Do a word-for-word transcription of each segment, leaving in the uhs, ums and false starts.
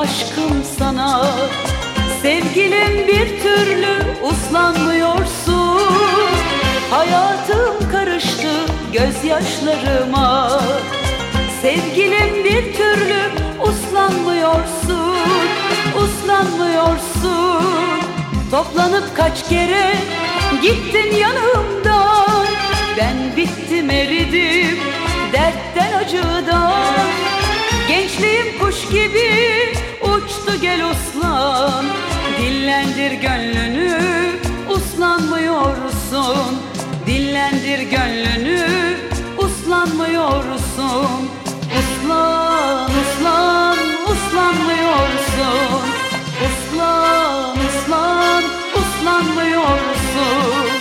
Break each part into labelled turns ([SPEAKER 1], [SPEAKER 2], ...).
[SPEAKER 1] aşkım sana. Sevgilim bir türlü uslanmıyorsun. Hayatım karıştı gözyaşlarıma. Sevgilim bir türlü uslanmıyorsun, uslanmıyorsun. Toplanıp kaç kere gittin yanımdan. Ben bittim eridim dertten acıdan. Gençliğim kuş gibi uçtu gel uslan. Dinlendir gönlünü uslanmıyorsun. Dinlendir gönlünü uslanmıyorsun. Uslan, uslan, uslanmıyorsun. Uslan, uslan, uslanmıyorsun.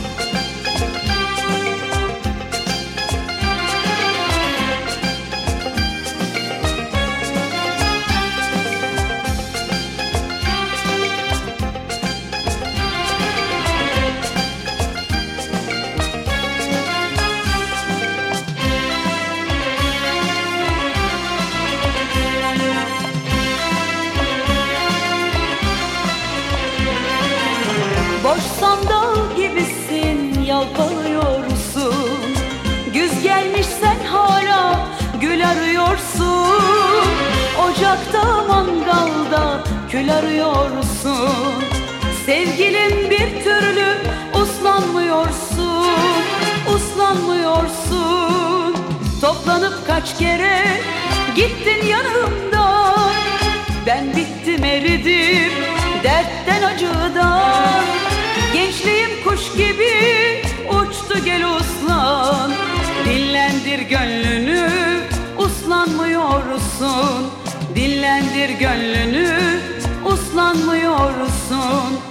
[SPEAKER 1] Boş sandal gibisin, yalpalıyorsun. Güz gelmiş sen hala gül arıyorsun. Ocakta mangalda kül arıyorsun. Sevgilim bir türlü uslanmıyorsun, uslanmıyorsun. Toplanıp kaç kere gittin yanımdan. Ben bittim eridim dertten acıdan. Gençliğim kuş gibi uçtu gel uslan. Dinlendir gönlünü uslanmıyorsun. Dinlendir gönlünü uslanmıyorsun.